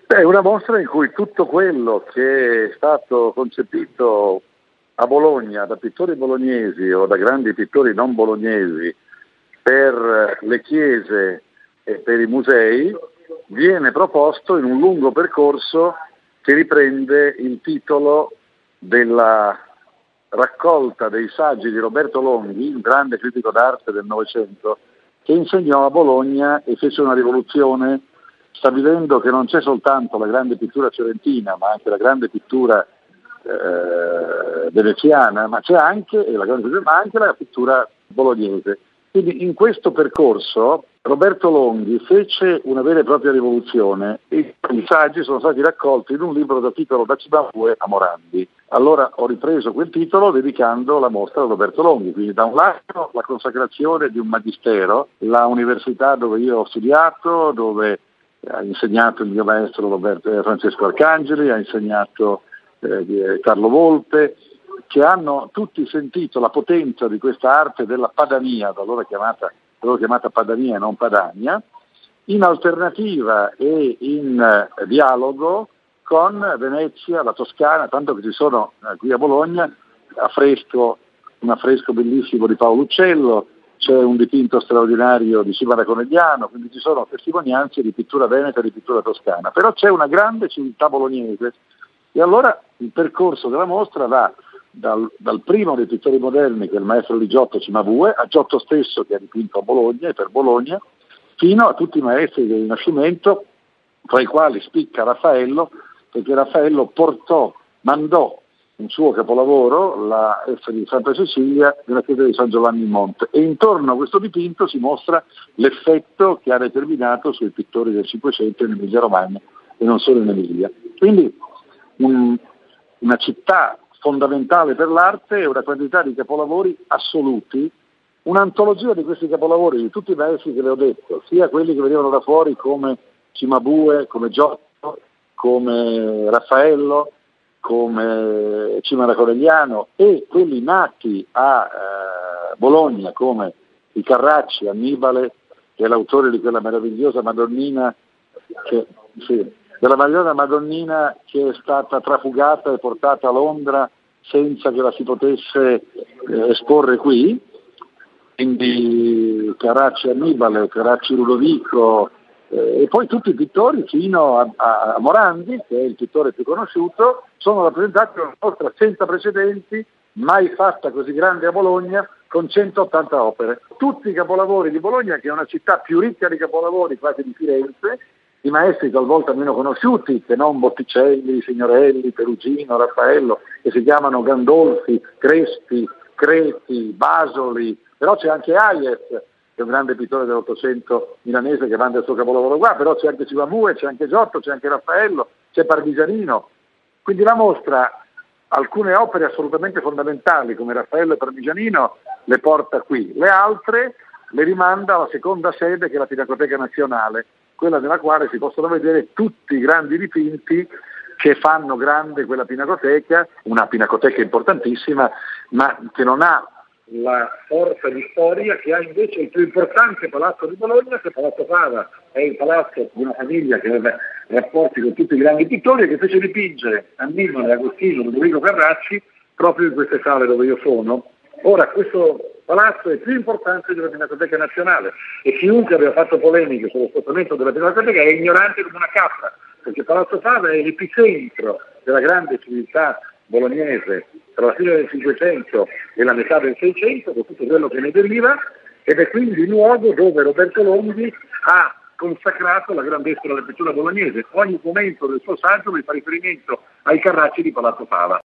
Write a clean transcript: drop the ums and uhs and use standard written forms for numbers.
È una mostra in cui tutto quello che è stato concepito a Bologna da pittori bolognesi o da grandi pittori non bolognesi per le chiese e per i musei viene proposto in un lungo percorso che riprende il titolo della raccolta dei saggi di Roberto Longhi, un grande critico d'arte del Novecento, che insegnò a Bologna e fece una rivoluzione stabilendo che non c'è soltanto la grande pittura fiorentina, ma anche la grande pittura veneziana, ma c'è anche la pittura bolognese. Quindi in questo percorso Roberto Longhi fece una vera e propria rivoluzione e i saggi sono stati raccolti in un libro da titolo Da Cimabue a Morandi. Allora ho ripreso quel titolo dedicando la mostra a Roberto Longhi, quindi da un lato la consacrazione di un magistero, la università dove io ho studiato, dove ha insegnato il mio maestro Francesco Arcangeli, ha insegnato Carlo Volpe, che hanno tutti sentito la potenza di questa arte della padania, da allora chiamata padania e non padania, in alternativa e in dialogo con Venezia, la Toscana, tanto che ci sono qui a Bologna un affresco bellissimo di Paolo Uccello, c'è un dipinto straordinario di Cimara Conegliano, quindi ci sono testimonianze di pittura veneta e di pittura toscana, però c'è una grande civiltà bolognese e allora il percorso della mostra va dal primo dei pittori moderni, che è il maestro di Giotto Cimabue, a Giotto stesso che ha dipinto a Bologna e per Bologna, fino a tutti i maestri del Rinascimento, tra i quali spicca Raffaello, perché Raffaello mandò un suo capolavoro, la F di Santa Cecilia, nella chiesa di San Giovanni in Monte, e intorno a questo dipinto si mostra l'effetto che ha determinato sui pittori del Cinquecento in Emilia Romagna e non solo in Emilia. Quindi una città fondamentale per l'arte e una quantità di capolavori assoluti, un'antologia di questi capolavori di tutti i maestri che le ho detto, sia quelli che venivano da fuori come Cimabue, come Giotto, come Raffaello, come Cimara Conegliano, e quelli nati a Bologna come i Carracci, Annibale, che è l'autore di quella meravigliosa Madonnina che è stata trafugata e portata a Londra senza che la si potesse esporre qui, quindi Carracci Annibale, Carracci Ludovico, e poi tutti i pittori fino a Morandi, che è il pittore più conosciuto, sono rappresentati da una mostra senza precedenti, mai fatta così grande a Bologna, con 180 opere. Tutti i capolavori di Bologna, che è una città più ricca di capolavori quasi di Firenze, i maestri talvolta meno conosciuti, che non Botticelli, Signorelli, Perugino, Raffaello, che si chiamano Gandolfi, Crespi, Creti, Basoli, però c'è anche Hayez, che è un grande pittore dell'Ottocento milanese che manda il suo capolavoro qua, però c'è anche Cimabue, c'è anche Giotto, c'è anche Raffaello, c'è Parmigianino. Quindi la mostra alcune opere assolutamente fondamentali come Raffaello e Parmigianino le porta qui, le altre le rimanda alla seconda sede che è la Pinacoteca Nazionale, quella nella quale si possono vedere tutti i grandi dipinti che fanno grande quella pinacoteca, una pinacoteca importantissima, ma che non ha la forza di storia che ha invece il più importante palazzo di Bologna, che è Palazzo Fava, è il palazzo di una famiglia che aveva rapporti con tutti i grandi pittori e che fece dipingere Annibale, Agostino, Ludovico Carracci proprio in queste sale dove io sono. Ora questo palazzo è più importante della Pinacoteca Nazionale e chiunque aveva fatto polemiche sullo spostamento della Pinacoteca è ignorante come una capra, perché Palazzo Fava è l'epicentro della grande civiltà bolognese tra la fine del Cinquecento e la metà del Seicento, con tutto quello che ne deriva, ed è quindi il luogo dove Roberto Longhi ha consacrato la grandezza della pittura bolognese. Ogni momento del suo saggio mi fa riferimento ai Carracci di Palazzo Fava.